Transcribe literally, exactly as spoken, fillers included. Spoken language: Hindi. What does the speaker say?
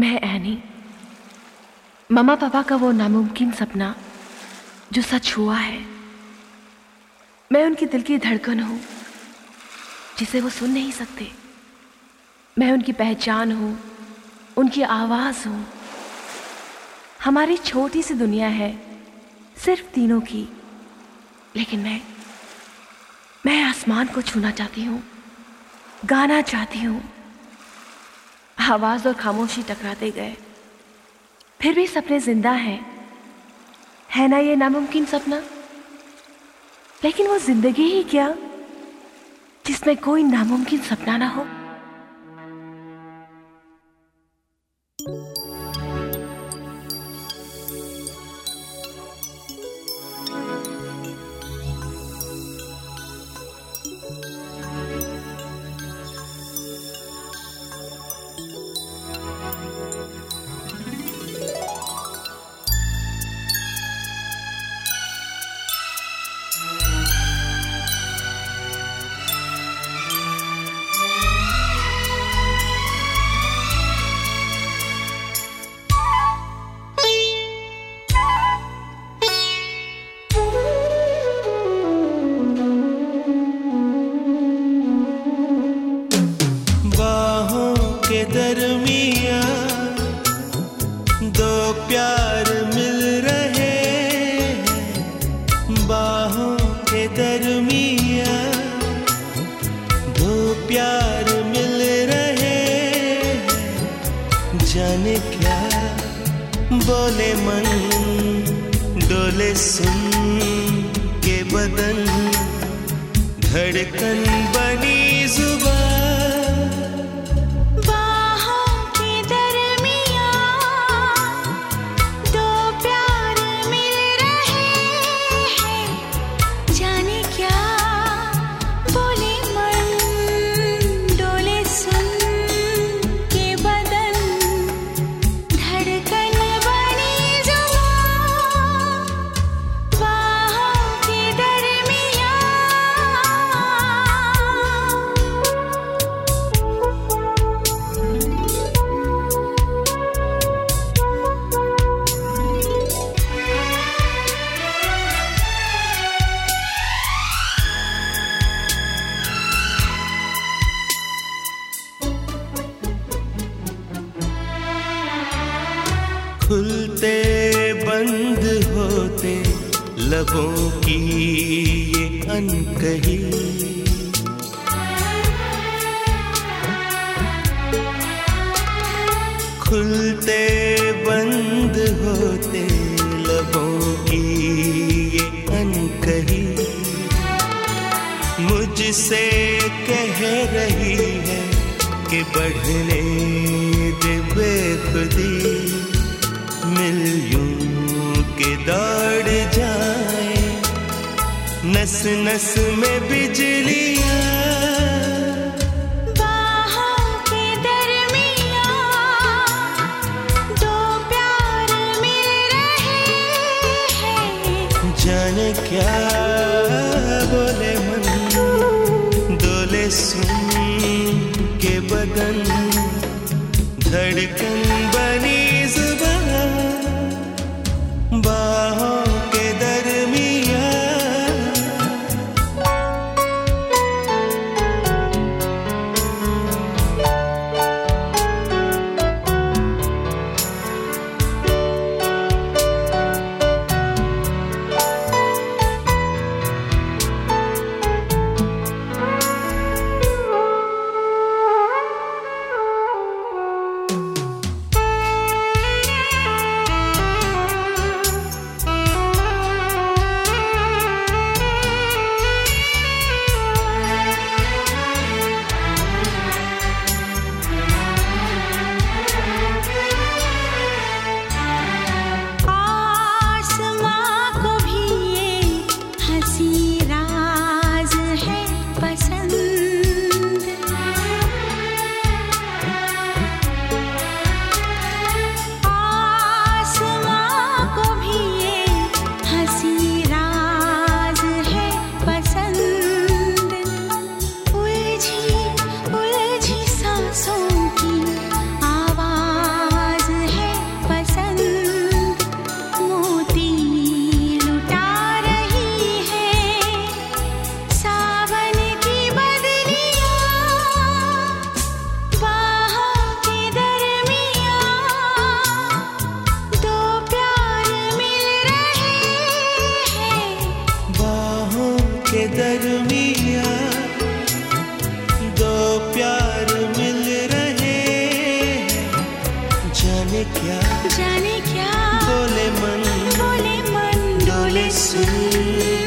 मैं एनी, मम्मा पापा का वो नामुमकिन सपना जो सच हुआ है। मैं उनकी दिल की धड़कन हूँ जिसे वो सुन नहीं सकते। मैं उनकी पहचान हूँ, उनकी आवाज़ हूँ। हमारी छोटी सी दुनिया है सिर्फ तीनों की, लेकिन मैं मैं आसमान को छूना चाहती हूँ, गाना चाहती हूँ। आवाज़ और खामोशी टकराते गए, फिर भी सपने जिंदा हैं। है ना ये नामुमकिन सपना? लेकिन वो जिंदगी ही क्या जिसमें कोई नामुमकिन सपना ना हो। दरमिया दो प्यार मिल रहे हैं, बाहों के दरमिया दो प्यार मिल रहे हैं। जाने क्या बोले मन, डोले सुन के बदन, धड़कन बनी जुबान। खुलते बंद होते लबों की ये अनकही, खुलते बंद होते लबों की ये अनकही, मुझसे कह रही है कि बढ़ने दे बेखुदी, मिल यूं के दौड़ जाए नस नस में बिजलियां। बाहों के दरमिया दो प्यार मिल रहे हैं। जाने क्या बोले मन, डोले सुन के बदन, धड़कन बनी जुबान। बाहों के दरमिया जाने क्या जाने क्या बोले मन बोले मन डोले सुन